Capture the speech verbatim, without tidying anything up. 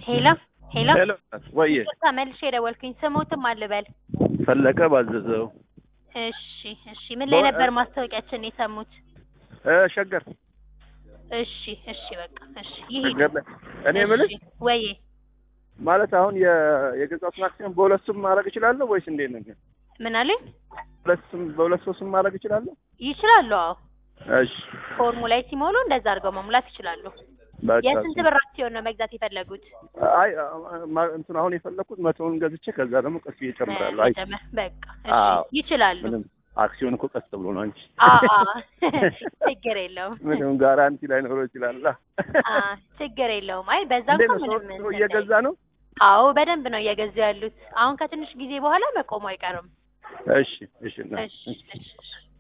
ሄሎ ሄሎ ሄሎ ወይ ተመልሼ ደወልኩኝ። ስሞትም አልበል። ፈለቀ ባዘዘው። እሺ እሺ። ምን ላይ ነበር ማስታወቂያችን የሰሙት? እ ሸገር እሺ እሺ። በቃ እሺ ይሄድ። ሸገር ላይ እኔ የምልሽ ወይ ማለት አሁን የ የገዛሁት ማክሲመም በሁለቱም ማድረግ እችላለሁ ወይስ እንዴት ነው? ምን አለኝ? ሁለቱም በሁለት ሶስቱም ማድረግ እችላለሁ? ይችላሉ። አዎ እሺ። ፎርሙ ላይ ሲሞሉ እንደዛ አድርገው መሙላት ይችላሉ። የስንት ብር አክሲዮን ነው መግዛት የፈለጉት? አይ እንትን አሁን የፈለኩት መቶውን ገዝቼ ከዛ ደግሞ ቀስ እየጨምራለሁ። አይ በቃ እሺ ይችላሉ። አክሲዮን እኮ ቀስ ብሎ ነው እንጂ አአ ችግር የለውም። ምንም ጋራንቲ ላይኖረው ይችላል። አ ችግር የለውም። አይ በዛ እንኳን ምንም ነው እየገዛ ነው። አዎ በደንብ ነው እየገዛ ያሉት። አሁን ከትንሽ ጊዜ በኋላ መቆሙ አይቀርም። እሺ እሺ እሺ እሺ።